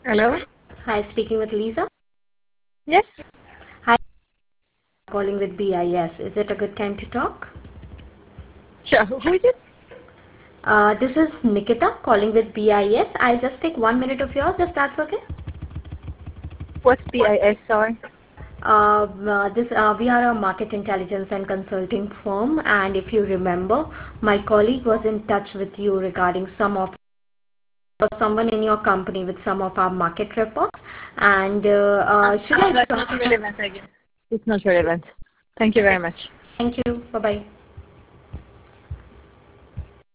Hello? Hi, speaking with Lisa. Yes? Hi, calling with BIS. Is it a good time to talk? Sure. Who is it? This is Nikita calling with BIS. I'll just take 1 minute of yours if that's okay. What's BIS, sorry? We are a market intelligence and consulting firm, and if you remember, my colleague was in touch with you regarding some of or someone in your company with some of our market reports. And should I Not start? relevant, I guess. It's not relevant. Thank you very much. Thank you. Bye bye.